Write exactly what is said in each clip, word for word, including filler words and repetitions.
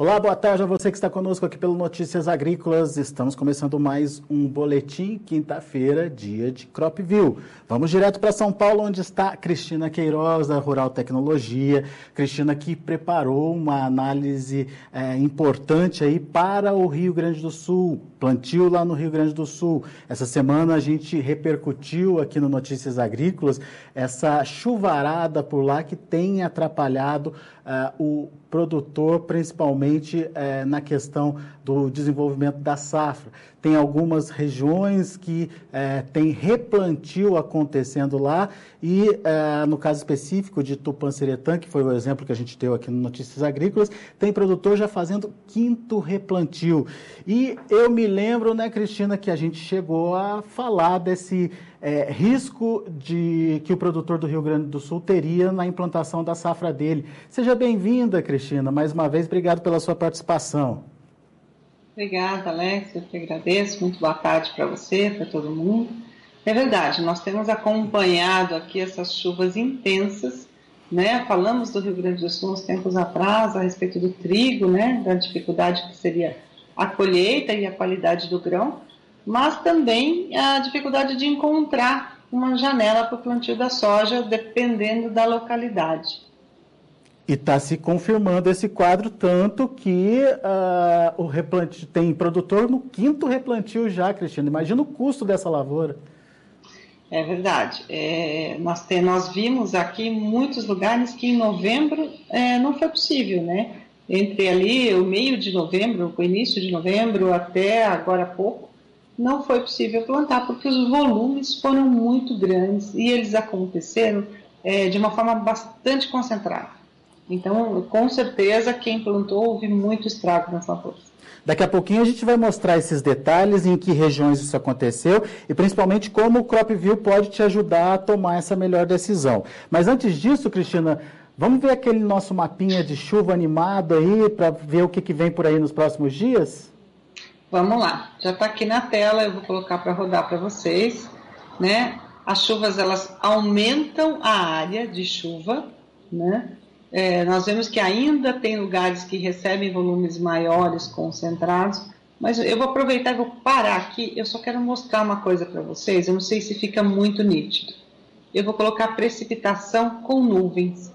Olá, boa tarde a você que está conosco aqui pelo Notícias Agrícolas. Estamos começando mais um boletim, quinta-feira, dia de Cropview. Vamos direto para São Paulo, onde está Cristina Queiroz, da Rural Tecnologia. Cristina, que preparou uma análise é, importante aí para o Rio Grande do Sul, plantio lá no Rio Grande do Sul. Essa semana a gente repercutiu aqui no Notícias Agrícolas essa chuvarada por lá que tem atrapalhado uh, o produtor, principalmente uh, na questão do desenvolvimento da safra. Tem algumas regiões que uh, tem replantio acontecendo lá e, uh, no caso específico de Tupanciretã, que foi o exemplo que a gente deu aqui no Notícias Agrícolas, tem produtor já fazendo quinto replantio. E eu me lembro, né, Cristina, que a gente chegou a falar desse é, risco de que o produtor do Rio Grande do Sul teria na implantação da safra dele. Seja bem-vinda, Cristina. Mais uma vez, obrigado pela sua participação. Obrigada, Alex. Eu que agradeço. Muito boa tarde para você, para todo mundo. É verdade, nós temos acompanhado aqui essas chuvas intensas, né? Falamos do Rio Grande do Sul uns tempos atrás a respeito do trigo, né? Da dificuldade que seria a colheita e a qualidade do grão, mas também a dificuldade de encontrar uma janela para o plantio da soja, dependendo da localidade. E está se confirmando esse quadro, tanto que uh, o replantio, tem produtor no quinto replantio já, Cristina. Imagina o custo dessa lavoura. É verdade. É, nós, tem, nós vimos aqui muitos lugares que em novembro é, não foi possível, né? Entre ali o meio de novembro, o início de novembro até agora há pouco, não foi possível plantar, porque os volumes foram muito grandes e eles aconteceram é, de uma forma bastante concentrada. Então, com certeza, quem plantou houve muito estrago nas lavouras. Daqui a pouquinho a gente vai mostrar esses detalhes, em que regiões isso aconteceu e principalmente como o Cropview pode te ajudar a tomar essa melhor decisão. Mas antes disso, Cristina, vamos ver aquele nosso mapinha de chuva animado aí para ver o que, que vem por aí nos próximos dias? Vamos lá, já está aqui na tela, eu vou colocar para rodar para vocês, né? As chuvas, elas aumentam a área de chuva, né? É, nós vemos que ainda tem lugares que recebem volumes maiores concentrados, mas eu vou aproveitar e vou parar aqui, eu só quero mostrar uma coisa para vocês, eu não sei se fica muito nítido. Eu vou colocar precipitação com nuvens,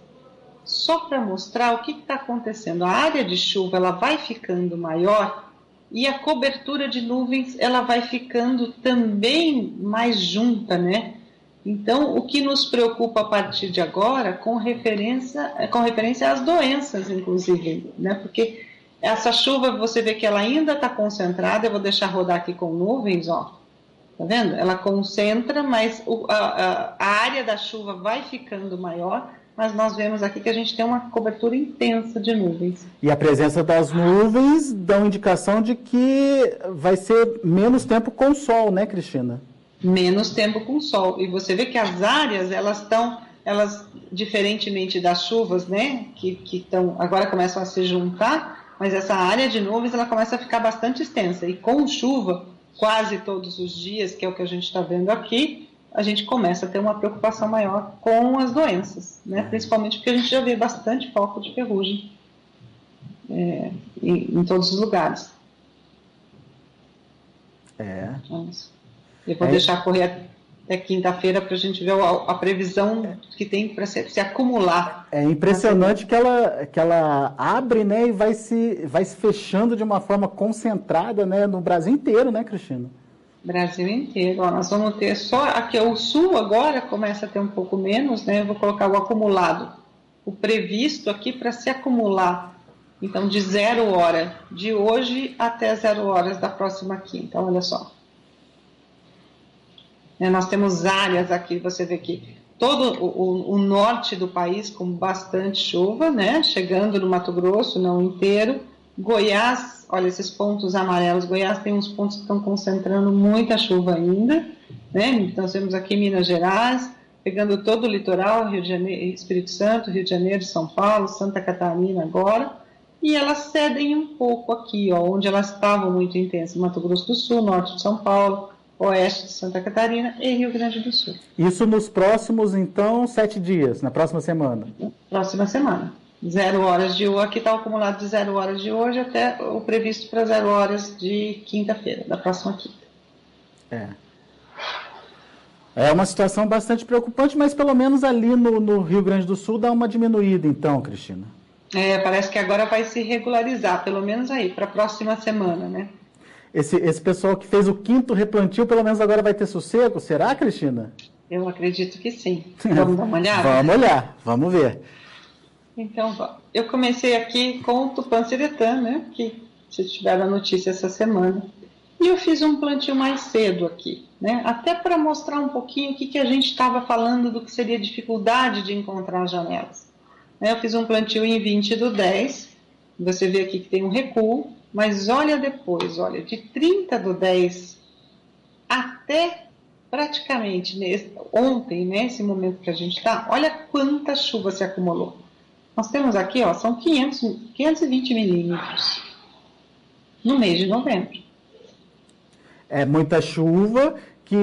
só para mostrar o que está acontecendo. A área de chuva ela vai ficando maior e a cobertura de nuvens ela vai ficando também mais junta, né? Então, o que nos preocupa a partir de agora, com referência, com referência às doenças, inclusive, né? Porque essa chuva, você vê que ela ainda está concentrada, eu vou deixar rodar aqui com nuvens, ó. Tá vendo? Ela concentra, mas o, a, a área da chuva vai ficando maior, mas nós vemos aqui que a gente tem uma cobertura intensa de nuvens. E a presença das nuvens dá uma indicação de que vai ser menos tempo com sol, né, Cristina? Menos tempo com sol. E você vê que as áreas, elas estão, elas, diferentemente das chuvas, né, que, que tão, agora começam a se juntar, mas essa área de nuvens, ela começa a ficar bastante extensa. E com chuva, quase todos os dias, que é o que a gente está vendo aqui, a gente começa a ter uma preocupação maior com as doenças, né, principalmente porque a gente já vê bastante foco de ferrugem é, em, em todos os lugares. É. Vamos. Eu vou é. deixar correr até quinta-feira para a gente ver a, a previsão que tem para se, se acumular. É impressionante que ela, que ela abre, né, e vai se, vai se fechando de uma forma concentrada, né, no Brasil inteiro, né, Cristina? Brasil inteiro. Ó, nós vamos ter só aqui o sul agora começa a ter um pouco menos, né? Eu vou colocar o acumulado, o previsto aqui para se acumular. Então, de zero hora de hoje até zero horas da próxima quinta. Olha só. Nós temos áreas aqui, você vê que todo o, o norte do país com bastante chuva, né? Chegando no Mato Grosso, não inteiro. Goiás, olha esses pontos amarelos, Goiás tem uns pontos que estão concentrando muita chuva ainda, né? Então temos aqui Minas Gerais, pegando todo o litoral, Rio de Janeiro, Espírito Santo, Rio de Janeiro, São Paulo, Santa Catarina agora, e elas cedem um pouco aqui, ó, onde elas estavam muito intensas, Mato Grosso do Sul, norte de São Paulo, oeste de Santa Catarina e Rio Grande do Sul. Isso nos próximos, então, sete dias, na próxima semana? Próxima semana. zero horas de hoje, aqui está o acumulado de zero horas de hoje até o previsto para zero horas de quinta-feira, da próxima quinta. É. É uma situação bastante preocupante, mas pelo menos ali no, no Rio Grande do Sul dá uma diminuída então, Cristina. É, parece que agora vai se regularizar, pelo menos aí, para a próxima semana, né? Esse, esse pessoal que fez o quinto replantio, pelo menos agora vai ter sossego, será, Cristina? Eu acredito que sim. Vamos dar uma olhada? Vamos olhar, vamos ver. Então, eu comecei aqui com o Tupã-Siretã, né, que vocês tiveram a notícia essa semana, e eu fiz um plantio mais cedo aqui, né, até para mostrar um pouquinho o que, que a gente estava falando do que seria dificuldade de encontrar janelas. Eu fiz um plantio em vinte do dez, você vê aqui que tem um recuo, mas olha depois, olha, de trinta do dez até praticamente nesse, ontem, nesse momento que a gente está, olha quanta chuva se acumulou. Nós temos aqui, ó, são quinhentos, quinhentos e vinte milímetros no mês de novembro. É muita chuva que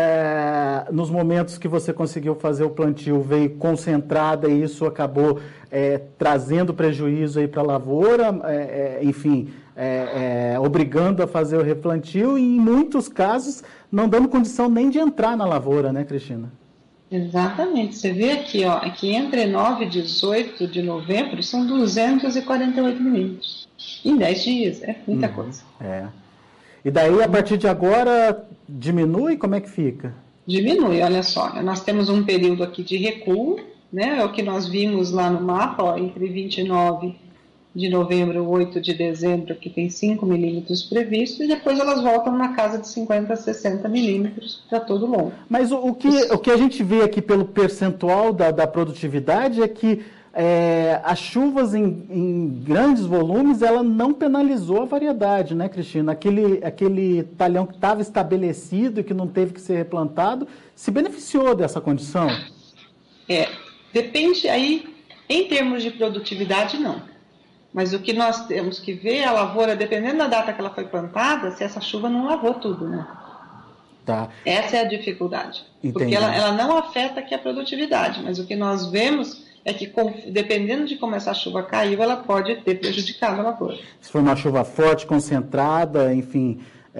é, nos momentos que você conseguiu fazer o plantio veio concentrada e isso acabou é, trazendo prejuízo aí para a lavoura, é, é, enfim, é, é, obrigando a fazer o replantio e em muitos casos não dando condição nem de entrar na lavoura, né, Cristina? Exatamente, você vê aqui, ó, que entre nove e dezoito de novembro são duzentos e quarenta e oito milímetros. Em dez dias, é muita uhum, coisa. É. E daí, a partir de agora, diminui? Como é que fica? Diminui, olha só, nós temos um período aqui de recuo, né, é o que nós vimos lá no mapa, ó, entre vinte e nove de novembro e oito de dezembro, que tem cinco milímetros previstos, e depois elas voltam na casa de cinquenta a sessenta milímetros para todo o longo. Mas o, o, que, o que a gente vê aqui pelo percentual da, da produtividade é que é, as chuvas em, em grandes volumes, ela não penalizou a variedade, né, Cristina? Aquele, aquele talhão que estava estabelecido e que não teve que ser replantado, se beneficiou dessa condição? É, depende aí, em termos de produtividade, não. Mas o que nós temos que ver é a lavoura, dependendo da data que ela foi plantada, se essa chuva não lavou tudo, né? Tá. Essa é a dificuldade. Entendi. Porque ela, ela não afeta aqui a produtividade, mas o que nós vemos é que, dependendo de como essa chuva caiu, ela pode ter prejudicado a lavoura. Se for uma chuva forte, concentrada, enfim,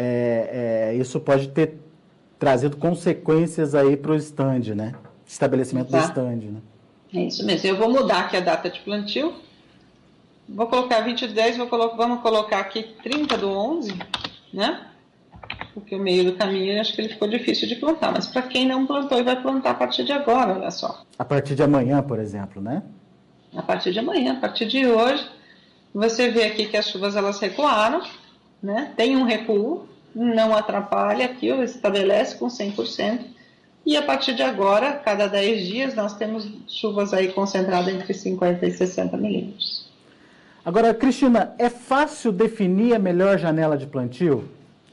é, é, isso pode ter trazido consequências aí para o stand, né? Estabelecimento tá. do stand, né? É isso mesmo. Eu vou mudar aqui a data de plantio. Vou colocar vinte do dez, vou colocar, vamos colocar aqui trinta do onze, né? Porque o meio do caminho, eu acho que ele ficou difícil de plantar. Mas para quem não plantou e vai plantar a partir de agora, olha só. A partir de amanhã, por exemplo, né? A partir de amanhã, a partir de hoje, você vê aqui que as chuvas elas recuaram, né? Tem um recuo, não atrapalha aqui, estabelece com cem por cento. E a partir de agora, cada dez dias, nós temos chuvas aí concentradas entre cinquenta e sessenta milímetros. Agora, Cristina, é fácil definir a melhor janela de plantio?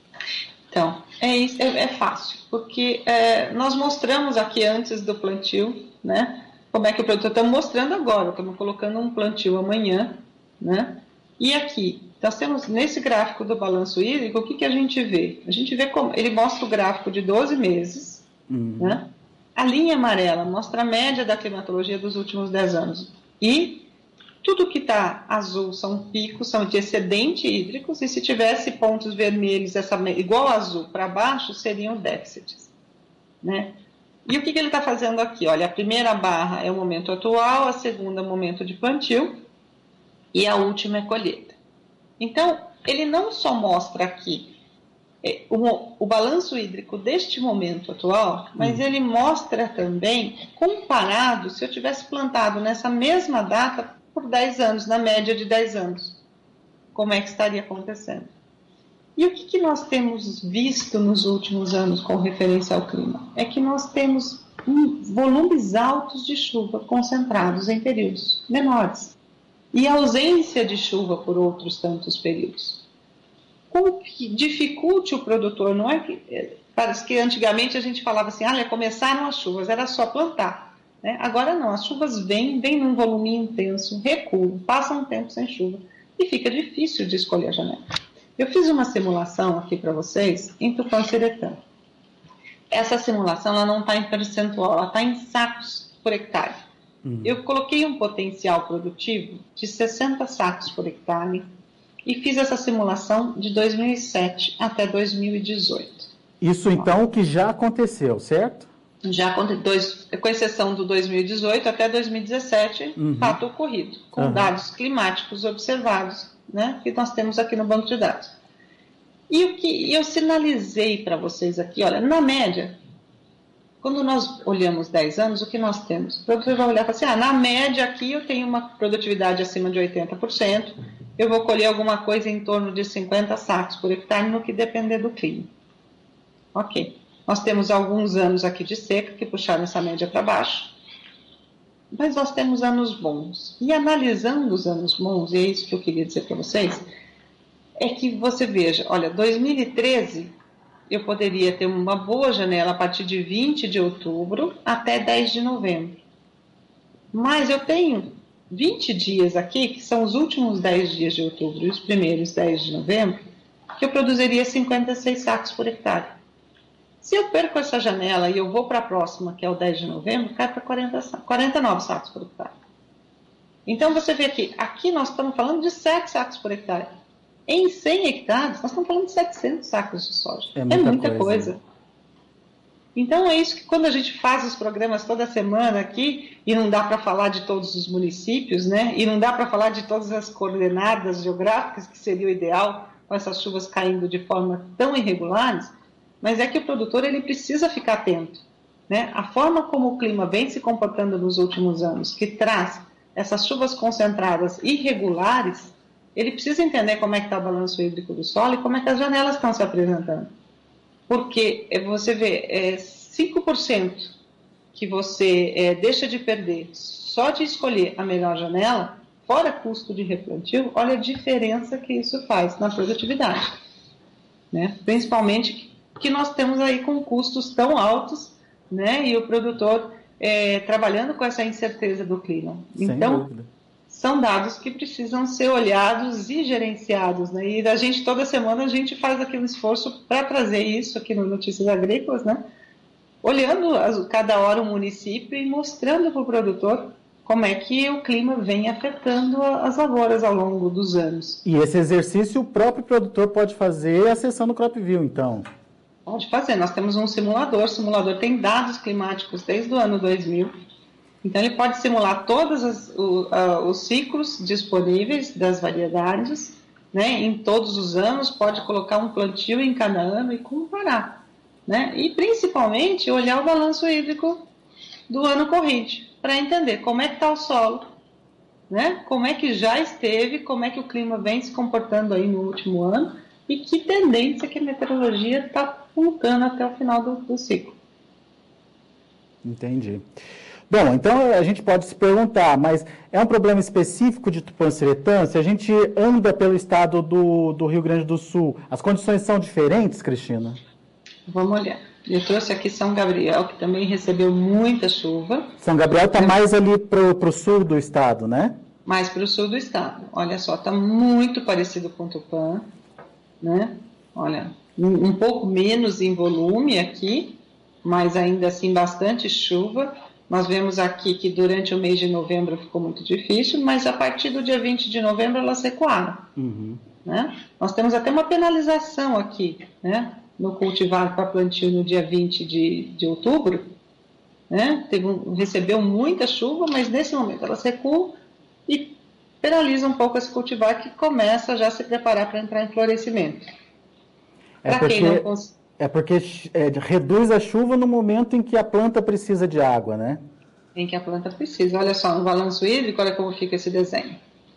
Então, é, isso, é, é fácil, porque é, nós mostramos aqui antes do plantio, né, como é que o plantio, estamos mostrando agora, estamos colocando um plantio amanhã, né, e aqui, nós temos nesse gráfico do balanço hídrico, o que, que a gente vê? A gente vê como, ele mostra o gráfico de doze meses, uhum. né, a linha amarela mostra a média da climatologia dos últimos dez anos, e tudo que está azul são picos, são de excedente hídricos, e se tivesse pontos vermelhos essa, igual azul para baixo, seriam déficits. Né? E o que, que ele está fazendo aqui? Olha, a primeira barra é o momento atual, a segunda é o momento de plantio, e a última é colheita. Então, ele não só mostra aqui é, o, o balanço hídrico deste momento atual, mas hum. ele mostra também, comparado, se eu tivesse plantado nessa mesma data, por dez anos, na média de dez anos, como é que estaria acontecendo. E o que, que nós temos visto nos últimos anos com referência ao clima? É que nós temos um, volumes altos de chuva concentrados em períodos menores e ausência de chuva por outros tantos períodos. O que dificulte o produtor, não é que... Parece que antigamente a gente falava assim, ah, começaram as chuvas, era só plantar. Né? Agora não, as chuvas vêm, vêm num volume intenso, recuam, passam um tempo sem chuva e fica difícil de escolher a janela. Eu fiz uma simulação aqui para vocês em Tupã-Siretã. Essa simulação ela não está em percentual, ela está em sacos por hectare. Uhum. Eu coloquei um potencial produtivo de sessenta sacos por hectare e fiz essa simulação de dois mil e sete até dois mil e dezoito. Isso então que já aconteceu, certo? Já dois, com exceção do dois mil e dezoito até dois mil e dezessete, uhum. fato ocorrido, com uhum. dados climáticos observados, né, que nós temos aqui no banco de dados. E o que eu sinalizei para vocês aqui, olha, na média, quando nós olhamos dez anos, o que nós temos? O produtor vai olhar e falar assim, ah, na média aqui eu tenho uma produtividade acima de oitenta por cento, eu vou colher alguma coisa em torno de cinquenta sacos por hectare, no que depender do clima. Ok. Nós temos alguns anos aqui de seca que puxaram essa média para baixo, mas nós temos anos bons. E analisando os anos bons, e é isso que eu queria dizer para vocês, é que você veja, olha, dois mil e treze eu poderia ter uma boa janela a partir de vinte de outubro até dez de novembro. Mas eu tenho vinte dias aqui, que são os últimos dez dias de outubro e os primeiros dez de novembro, que eu produziria cinquenta e seis sacos por hectare. Se eu perco essa janela e eu vou para a próxima, que é o dez de novembro, cai para quarenta e nove sacos por hectare. Então você vê aqui, aqui nós estamos falando de sete sacos por hectare. Em cem hectares, nós estamos falando de setecentos sacos de soja. É muita, é muita coisa. coisa. Então é isso que quando a gente faz os programas toda semana aqui, e não dá para falar de todos os municípios, né? E não dá para falar de todas as coordenadas geográficas, que seria o ideal, com essas chuvas caindo de forma tão irregulares, mas é que o produtor ele precisa ficar atento, né? A forma como o clima vem se comportando nos últimos anos, que traz essas chuvas concentradas irregulares, ele precisa entender como é que está o balanço hídrico do solo e como é que as janelas estão se apresentando. Porque você vê, é cinco por cento que você é, deixa de perder só de escolher a melhor janela, fora custo de replantio, olha a diferença que isso faz na produtividade, né? Principalmente que nós temos aí com custos tão altos, né? E o produtor é, trabalhando com essa incerteza do clima. Sem então, dúvida. São dados que precisam ser olhados e gerenciados, né? E a gente, toda semana, a gente faz aqui um esforço para trazer isso aqui no Notícias Agrícolas, né? Olhando as, cada hora o município e mostrando para o produtor como é que o clima vem afetando as lavouras ao longo dos anos. E esse exercício o próprio produtor pode fazer acessando o CropView, então? Pode fazer. Nós temos um simulador. O simulador tem dados climáticos desde o ano dois mil. Então, ele pode simular todos os, o, uh, os ciclos disponíveis das variedades, né, em todos os anos, pode colocar um plantio em cada ano e comparar, né, e principalmente olhar o balanço hídrico do ano corrente, para entender como é que está o solo, né, como é que já esteve, como é que o clima vem se comportando aí no último ano e que tendência que a meteorologia está colocando até o final do, do ciclo. Entendi. Bom, então a gente pode se perguntar, mas é um problema específico de Tupã-Seretã? Se a gente anda pelo estado do, do Rio Grande do Sul, as condições são diferentes, Cristina? Vamos olhar. Eu trouxe aqui São Gabriel, que também recebeu muita chuva. São Gabriel está mais ali para o sul do estado, né? Mais para o sul do estado. Olha só, está muito parecido com Tupã, né? Olha, um, um pouco menos em volume aqui, mas ainda assim bastante chuva. Nós vemos aqui que durante o mês de novembro ficou muito difícil, mas a partir do dia vinte de novembro elas recuaram. Uhum. Né? Nós temos até uma penalização aqui, né, no cultivar para plantio no dia vinte de outubro. Né? Teve um, recebeu muita chuva, mas nesse momento elas recuam e penalizam um pouco esse cultivar que começa já a se preparar para entrar em florescimento. É para quem não consegue... É porque é, reduz a chuva no momento em que a planta precisa de água, né? Em que a planta precisa. Olha só, no balanço hídrico, olha como fica esse desenho.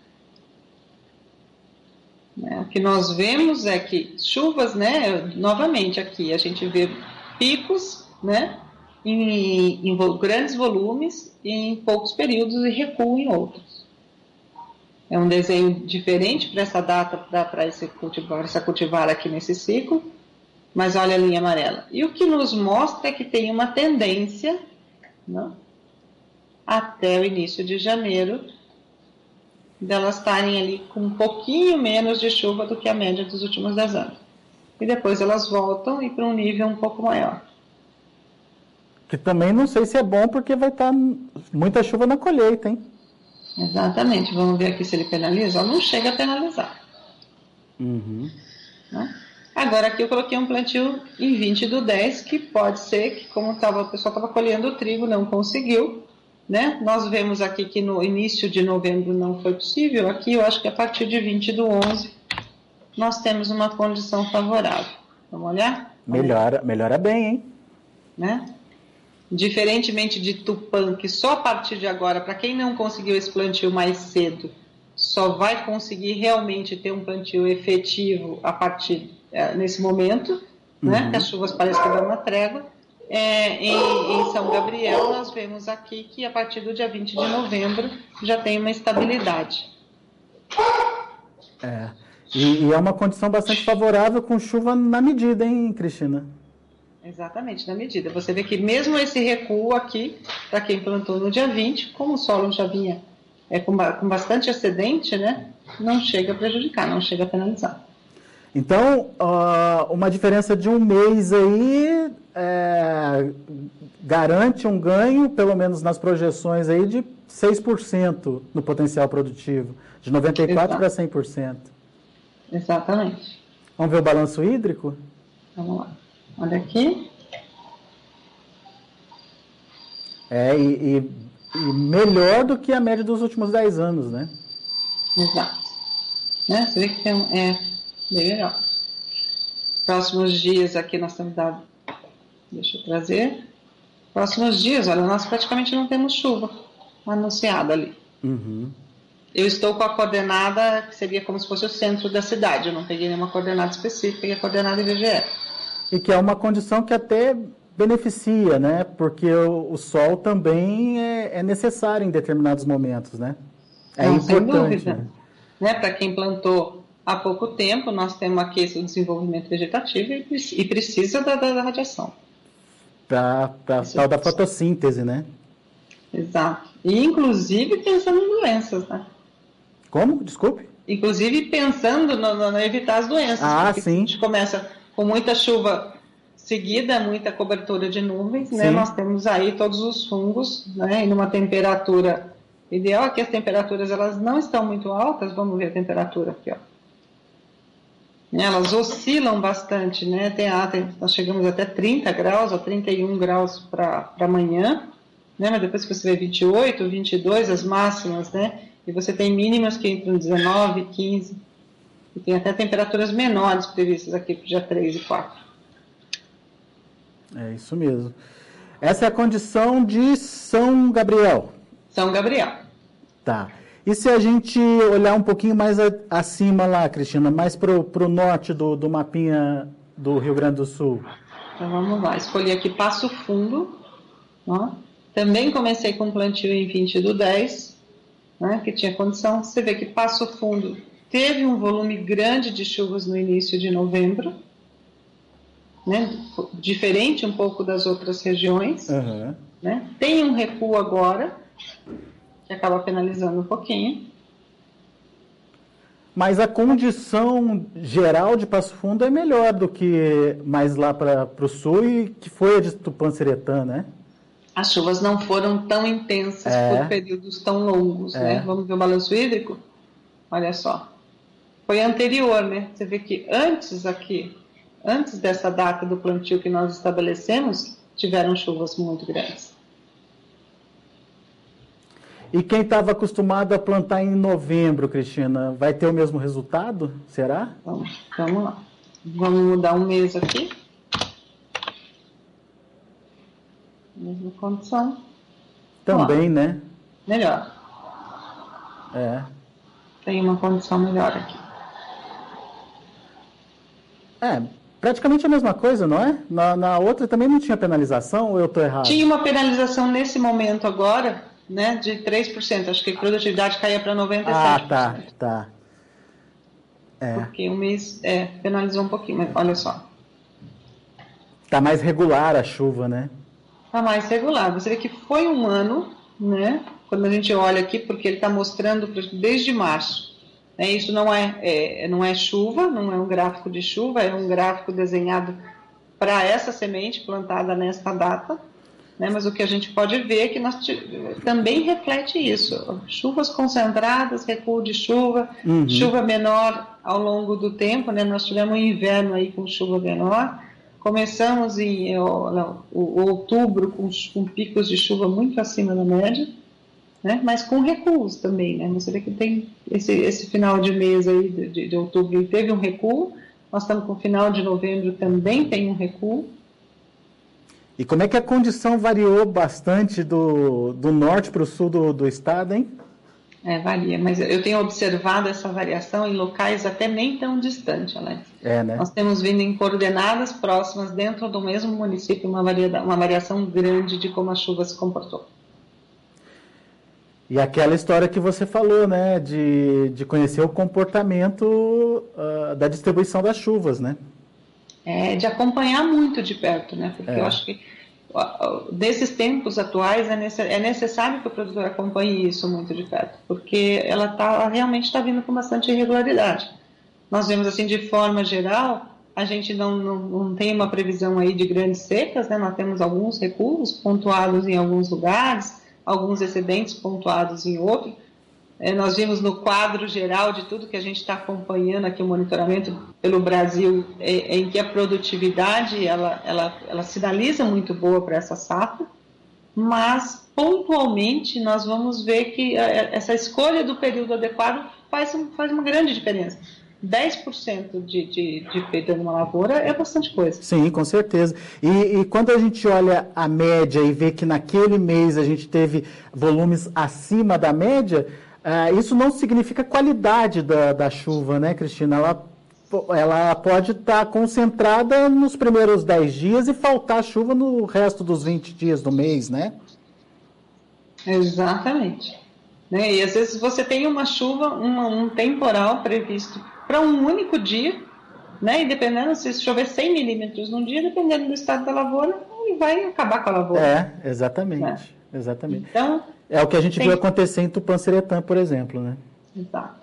É, o que nós vemos é que chuvas, né? Novamente aqui, a gente vê picos, né? Em, em grandes volumes, em poucos períodos e recuo em outros. É um desenho diferente para essa data, para essa cultivar, essa cultivar aqui nesse ciclo. Mas olha a linha amarela. E o que nos mostra é que tem uma tendência, né, até o início de janeiro, delas estarem ali com um pouquinho menos de chuva do que a média dos últimos dez anos. E depois elas voltam e para um nível um pouco maior. Que também não sei se é bom, porque vai estar muita chuva na colheita, hein? Exatamente. Vamos ver aqui se ele penaliza. Não chega a penalizar. Uhum. Né? Agora aqui eu coloquei um plantio em vinte do dez, que pode ser que, como tava, o pessoal estava colhendo o trigo, não conseguiu. Né? Nós vemos aqui que no início de novembro não foi possível. Aqui eu acho que a partir de vinte do onze nós temos uma condição favorável. Vamos olhar? Melhora, melhora bem, hein? Né? Diferentemente de Tupã, que só a partir de agora, para quem não conseguiu esse plantio mais cedo, só vai conseguir realmente ter um plantio efetivo a partir é, nesse momento, uhum. né? Que as chuvas parecem que dão uma trégua. É, em, em São Gabriel, nós vemos aqui que a partir do dia vinte de novembro já tem uma estabilidade. É. E, e é uma condição bastante favorável com chuva na medida, hein, Cristina? Exatamente, na medida. Você vê que mesmo esse recuo aqui, para quem plantou no dia vinte, como o solo já vinha é, com, com bastante excedente, né, não chega a prejudicar, não chega a penalizar. Então, uh, uma diferença de um mês aí é, garante um ganho, pelo menos nas projeções aí, de seis por cento no potencial produtivo, de noventa e quatro por cento para cem por cento. Exatamente. Vamos ver o balanço hídrico? Vamos lá. Olha aqui. É, e, e, e melhor do que a média dos últimos dez anos, né? Exato. Né? Você vê que tem, é bem melhor. Próximos dias aqui nós temos dado. Deixa eu trazer. Próximos dias, olha, nós praticamente não temos chuva anunciada ali. Uhum. Eu estou com a coordenada que seria como se fosse o centro da cidade. Eu não peguei nenhuma coordenada específica, peguei a coordenada I B G E. E que é uma condição que até beneficia, né? Porque o, o sol também é, é necessário em determinados momentos, né? É não, importante. Sem dúvida. Né? Né? Para quem plantou há pouco tempo, nós temos aqui o desenvolvimento vegetativo e, e precisa da, da, da radiação. Para a tal da fotossíntese, né? Exato. E inclusive pensando em doenças, né? Como? Desculpe? Inclusive pensando no, no, no evitar as doenças. Ah, sim. A gente começa com muita chuva seguida, muita cobertura de nuvens, né? Nós temos aí todos os fungos, né? E numa temperatura ideal, aqui as temperaturas elas não estão muito altas, vamos ver a temperatura aqui, ó. Elas oscilam bastante, né? Tem, ah, tem, nós chegamos até trinta graus, ou trinta e um graus para amanhã, né? Mas depois que você vê vinte e oito, vinte e dois, as máximas, né? E você tem mínimas que entram dezenove, quinze, e tem até temperaturas menores previstas aqui para o dia três e quatro. É isso mesmo. Essa é a condição de São Gabriel. São Gabriel. Tá. E se a gente olhar um pouquinho mais a, acima lá, Cristina, mais para o norte do, do mapinha do Rio Grande do Sul? Então vamos lá. Escolhi aqui Passo Fundo. Ó. Também comecei com plantio em vinte do dez, né, que tinha condição. Você vê que Passo Fundo teve um volume grande de chuvas no início de novembro, né, diferente um pouco das outras regiões. Uhum. Né? Tem um recuo agora, que acaba penalizando um pouquinho. Mas a condição geral de Passo Fundo é melhor do que mais lá para o sul, e que foi a de Tupã-Seretã, né? As chuvas não foram tão intensas é. por períodos tão longos, é. né? Vamos ver o balanço hídrico? Olha só. Foi anterior, né? Você vê que antes aqui, antes dessa data do plantio que nós estabelecemos, tiveram chuvas muito grandes. E quem estava acostumado a plantar em novembro, Cristina, vai ter o mesmo resultado? Será? Vamos, vamos lá. Vamos mudar um mês aqui. Mesma condição. Também, ó, né? Melhor. É. Tem uma condição melhor aqui. É, praticamente a mesma coisa, não é? Na, na outra também não tinha penalização, ou eu estou errado? Tinha uma penalização nesse momento agora, né, de três por cento. Acho que a produtividade caía para noventa e sete por cento. Ah, tá, tá. É. Porque o mês é, penalizou um pouquinho, mas olha só. Tá mais regular a chuva, né? Tá mais regular. Você vê que foi um ano, né? Quando a gente olha aqui, porque ele está mostrando desde março. Né, isso não é, é, não é chuva, não é um gráfico de chuva, é um gráfico desenhado para essa semente plantada nesta data. né? Mas o que a gente pode ver é que nós também reflete isso. Chuvas concentradas, recuo de chuva, uhum. chuva menor ao longo do tempo, né? Nós tivemos um inverno aí com chuva menor, começamos em o, o, outubro com, com picos de chuva muito acima da média, né? Mas com recuos também, né? Você vê que tem esse, esse final de mês aí de, de, de outubro teve um recuo, nós estamos com o final de novembro também tem um recuo. E como é que a condição variou bastante do, do norte para o sul do, do estado, hein? É, varia, mas eu tenho observado essa variação em locais até nem tão distantes, Alex. É, né? Nós temos vindo em coordenadas próximas dentro do mesmo município uma, varia, uma variação grande de como a chuva se comportou. E aquela história que você falou, né, de, de conhecer o comportamento uh, da distribuição das chuvas, né? É, de acompanhar muito de perto, né? Porque é. eu acho que desses tempos atuais é, necess, é necessário que o produtor acompanhe isso muito de perto, porque ela tá, realmente está vindo com bastante irregularidade. Nós vemos assim, de forma geral, a gente não, não, não tem uma previsão aí de grandes secas, né? Nós temos alguns recuos pontuados em alguns lugares, alguns excedentes pontuados em outros. É, nós vimos no quadro geral de tudo que a gente está acompanhando aqui, o monitoramento pelo Brasil, é, é em que a produtividade ela, ela, ela sinaliza muito boa para essa safra, mas pontualmente nós vamos ver que a, essa escolha do período adequado faz, faz uma grande diferença. dez por cento de, de, de perda numa lavoura é bastante coisa. Sim, com certeza. E, e quando a gente olha a média e vê que naquele mês a gente teve volumes acima da média, uh, isso não significa qualidade da, da chuva, né, Cristina? Ela, ela pode estar concentrada nos primeiros dez dias e faltar chuva no resto dos vinte dias do mês, né? Exatamente. Né? E às vezes você tem uma chuva, uma, um temporal previsto para um único dia, né? E dependendo, se chover cem milímetros num dia, dependendo do estado da lavoura, ele vai acabar com a lavoura. É, exatamente. Né? Exatamente. Então, é o que a gente tem... viu acontecer em Tupanciretã, por exemplo, né? Exato.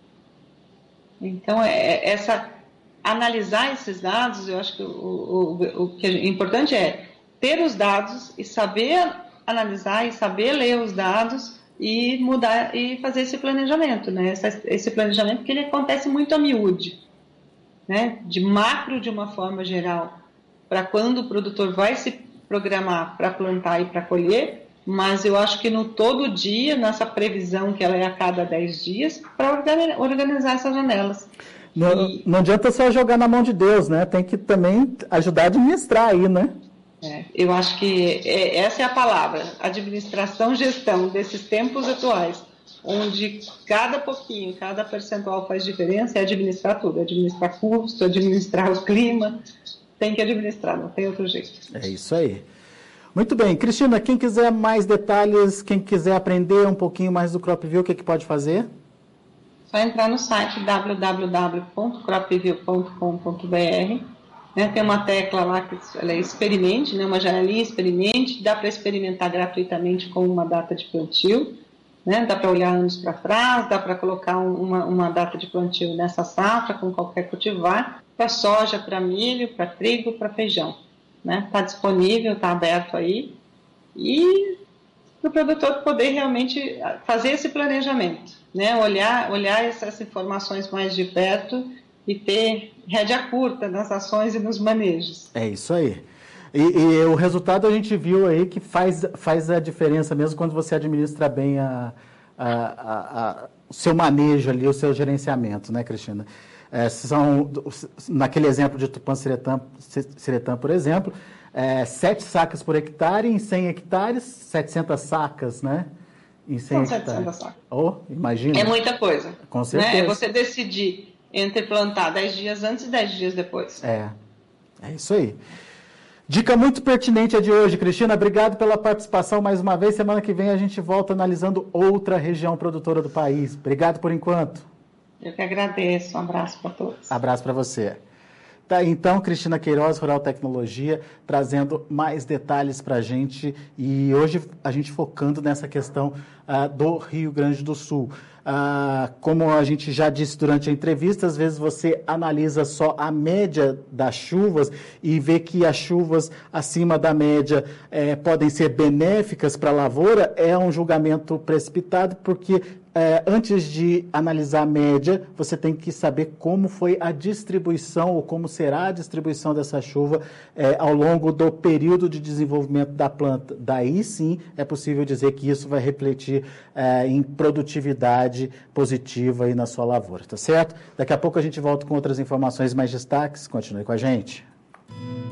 Então, é, essa, analisar esses dados, eu acho que o, o, o que é importante é ter os dados e saber analisar e saber ler os dados e mudar e fazer esse planejamento, né? Esse, esse planejamento que ele acontece muito a miúde, né? De macro de uma forma geral, para quando o produtor vai se programar para plantar e para colher, mas eu acho que no todo dia, nessa previsão que ela é a cada dez dias, para organizar essas janelas. Não, e... não adianta só jogar na mão de Deus, né? Tem que também ajudar a administrar aí, né? É, eu acho que é, essa é a palavra, administração, gestão desses tempos atuais, onde cada pouquinho, cada percentual faz diferença, é administrar tudo, administrar custo, administrar o clima, tem que administrar, não tem outro jeito. É isso aí. Muito bem, Cristina, quem quiser mais detalhes, quem quiser aprender um pouquinho mais do CropView, o que, que pode fazer? Só entrar no site w w w ponto cropview ponto com ponto b r. Né, tem uma tecla lá que ela é experimente, né, uma janelinha experimente, dá para experimentar gratuitamente com uma data de plantio, né, dá para olhar anos para trás, dá para colocar uma, uma data de plantio nessa safra com qualquer cultivar, para soja, para milho, para trigo, para feijão. Está, né, disponível, está aberto aí, e para o produtor poder realmente fazer esse planejamento, né, olhar, olhar essas informações mais de perto e ter rédea curta nas ações e nos manejos. É isso aí. E, e o resultado a gente viu aí que faz, faz a diferença mesmo quando você administra bem a, a, a, a, o seu manejo ali, o seu gerenciamento, né, Cristina? É, são, naquele exemplo de Tupanciretã, por exemplo, é, sete sacas por hectare em cem hectares, setecentas sacas, né? Em cem São hectares. setecentas sacas. Oh, imagina. É muita coisa. Com certeza. Né? É você decidir entre plantar dez dias antes e dez dias depois. É, é isso aí. Dica muito pertinente a de hoje, Cristina. Obrigado pela participação mais uma vez. Semana que vem a gente volta analisando outra região produtora do país. Obrigado por enquanto. Eu que agradeço. Um abraço para todos. Abraço para você. Tá, então, Cristina Queiroz, Rural Tecnologia, trazendo mais detalhes para a gente e hoje a gente focando nessa questão uh, do Rio Grande do Sul. Uh, como a gente já disse durante a entrevista, às vezes você analisa só a média das chuvas e vê que as chuvas acima da média eh, podem ser benéficas para a lavoura, é um julgamento precipitado, porque eh, antes de analisar a média, você tem que saber como foi a distribuição ou como será a distribuição dessa chuva eh, ao longo do período de desenvolvimento da planta. Daí sim é possível dizer que isso vai refletir eh, em produtividade positiva aí na sua lavoura, tá certo? Daqui a pouco a gente volta com outras informações, mais destaques. Continue com a gente.